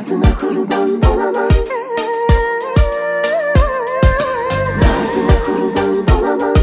Nazına kurban olamam. Nazına kurban olamam.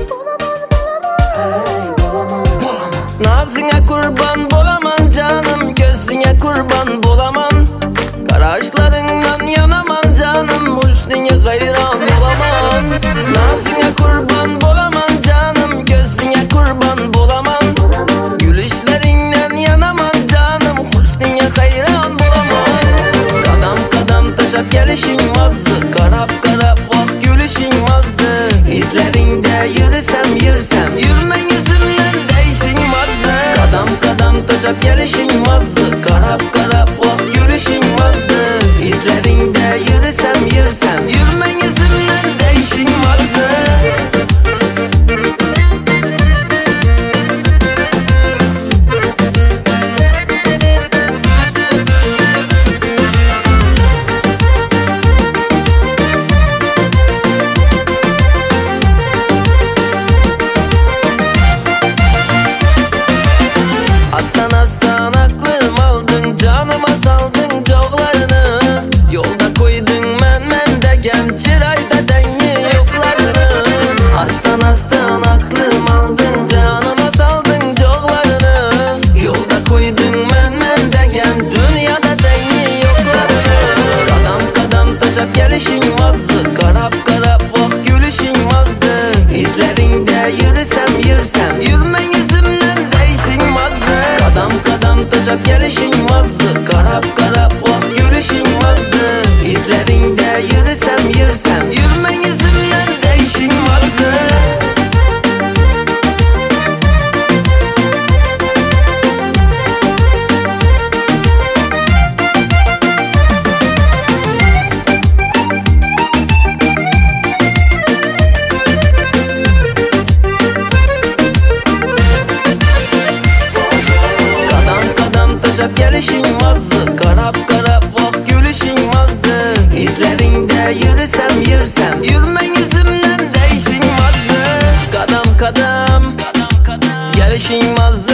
Hey olamam. Nazına kurban bolamam canım, gözüne kurban bolamam. Karajlarından yanamam canım, hüsnüne hayran olamam. Nazına kurban bolamam canım, gözüne kurban bolamam. Gülüşlerinden yanamam canım, hüsnüne hayran bolamam. Kadam kadam taşıp gelişin vazı, karap karap bak gülüşün vazı. İzlerinde yürüsem yürüsem, yürümen yüzümden değişin vazı. Kadam kadam taşıp gelişin vazı, karap karap bak gülüşün vazı. İzlerinde yürüsem yürüsem, yürümen yüzümden değişin vazı. Aslan aslan aklım aldın, canıma saldın coglarını. Yolda koydun men degen, çırayda dengi yoklarını. Aslan aslan aklım aldın, canıma saldın coglarını. Yolda koydun men degen, dünyada dengi yoklarını. Kadam kadam taşıp gelişin vazı, karap karap bak gülüşün vazı. İzlerinde yürüsem yürüsem, yürümen yüzümden değişin vazı. Kadam kadam taşıp gelişin vazı, karap karap bak gülüşün vazı. İzlerinde yürüsem yürüsem, yürümen yüzümden değişin vazı. Taşıp gelişin vazı, karap karap bak gülüşün vazı. İzlerinde yürüsem yürüsem, yürümen yüzümden değişin vazı. Kadam kadam gelişin vazı.